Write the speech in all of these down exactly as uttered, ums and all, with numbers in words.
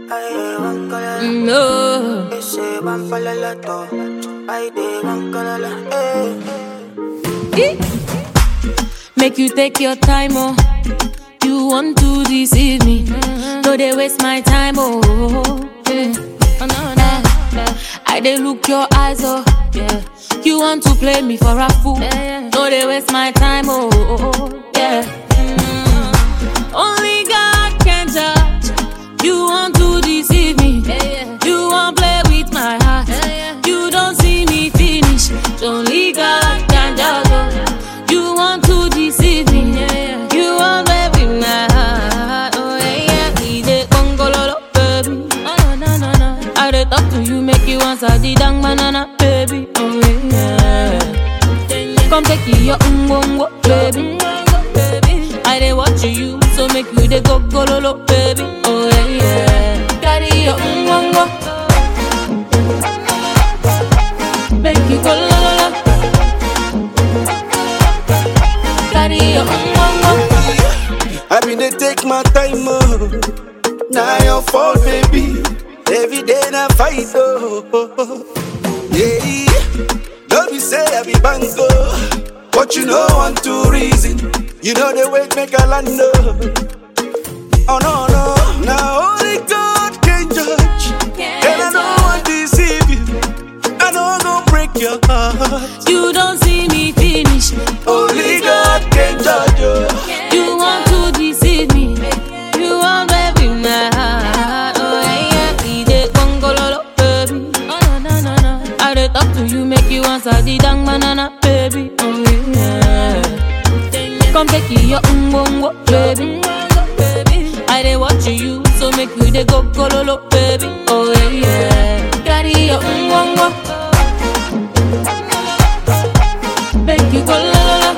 No. Make you take your time, oh. You want to deceive me. No, they waste my time, oh. Yeah. Oh, no, no. I they look your eyes, oh. Yeah. You want to play me for a fool. No, they waste my time, oh. Yeah. Mm. Only God can judge. You want to deceive me. You want play with my heart. You don't see me finish. Only God can judge. You want to deceive me. You want play with my heart. Oh yeah, we dey gongololo, baby. Oh no no no. I dey talk to you, make you answer the dang banana, baby. Oh yeah. Come take your ungongo, baby. I dey watch you, so make you dey go gololo, baby. Oh yeah, yeah. Carry your ungongo, make you go lololo. Carry your ungongo. I been dey take my time, oh. Now your fault, baby. Every day na fight, oh. Yeah, don't be say I be bango, but you know one two reason. You know the way make a land, oh. Oh no no, now only God can judge, and I don't want to deceive you. I don't go break your heart. You don't see me finish. Only God can judge you. You want to deceive me. You want baby my heart. Oh yeah, we dey gongololo, baby. Oh no no no no. I dey talk to you, make you answer the dang banana, baby. Oh yeah. Come take your umbongo, baby. I dey watch you, so make you dey go gololo, baby. Oh yeah. Carry your umbongo, make you go lololo.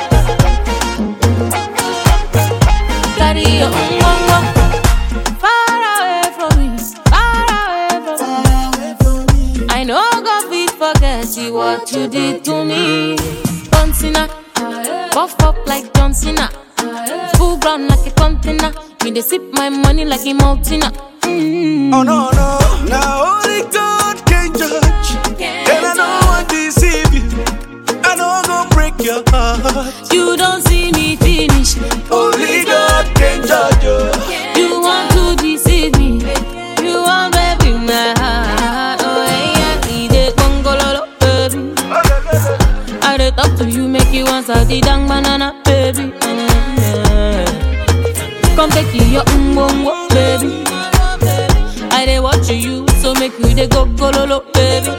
Carry your umbongo. Far away from me, far away from me. I know God fit forget you what you did to me. John Cena, buff up like John Cena, full ground like a container. Me they sip my money like a mountain. Mm. Oh no no, now only God can judge, and I don't want to deceive you. I don't go break your heart. You don't see me finish. Only God can judge you. You want to deceive me. You want baby my heart. Oh yeah, we dey gongololo, baby. I dey talk to you, make you answer the dang banana, baby. Yeah. Come take your umbongo, baby. I dey watch you, so make you dey go gololo, baby.